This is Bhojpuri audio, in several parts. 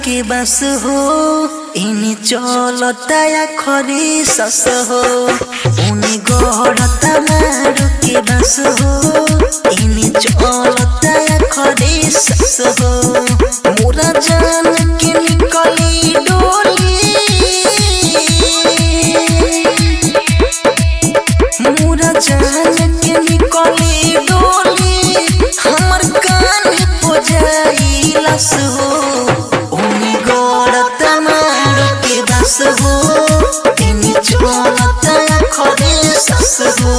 के बस हो इन्हीं चलता या खरी सस हो उन्हीं गढ़ता मारू के बस हो इन्हीं चलता या खरी सस हो मोरा जान के निकली डोली मोरा जान के निकली डोली हमर कान हो जाई लस हो उन्हीं गढ़ता मारू के बस हो इन्हीं चलता या खरी सस हो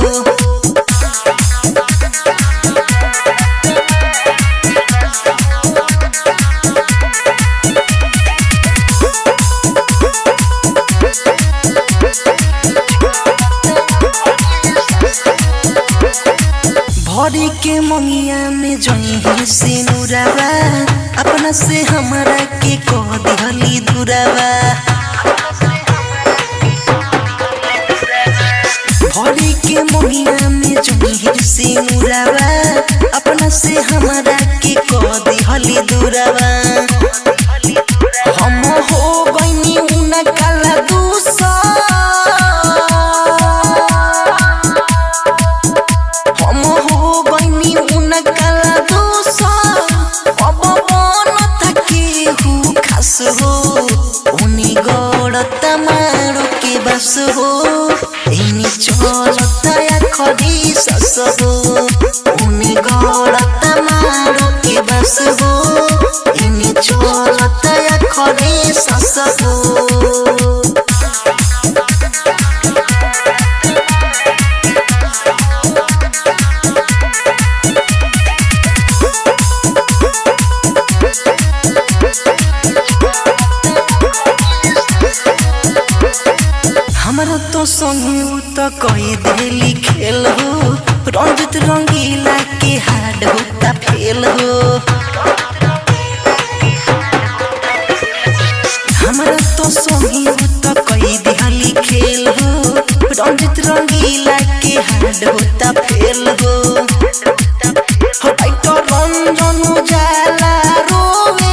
भरी के मंगिया में जही से नुरावा अपना से हमारा के कह दिहली दुरावा भरी के मंगिया में जही से नुरावा अपना से हमारा के कह दिहली दुरावा हम हो गइनी उना काला दूसा हो उन्हीं गढ़ता मारू के बस हो इन्हीं चलता या खरी सस हो उन्हीं गढ़ता मारू के बस हो इन्हीं चलता या खरी सस हो हमारा तो संग तो कही दिली खेल हो रंजित रंगीला के हाड होता फेल हो हमारा तो संग तो कही दिली खेल हो रंजित रंगीला के हाड होता फेल हो तो रंजन जाला रोवे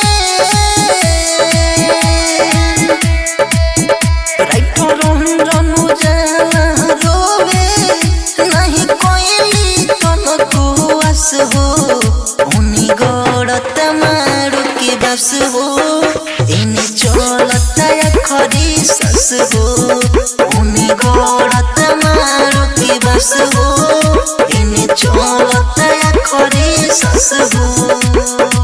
हो उन्हीं गढ़ता मारू के बस हो इन्हीं चलता या खरी सस हो उन्हीं गढ़ता मारू के बस हो इन्हीं चलता या खरी सस हो।